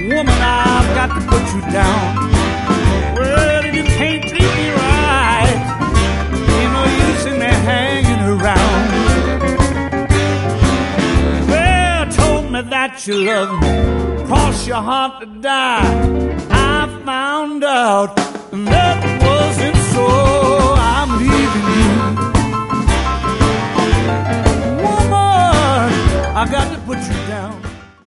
Woman, I've got to put you down. Well, if you can't treat me right, ain't no use in me hanging around. Well, told me that you love me, cross your heart to die. I found out that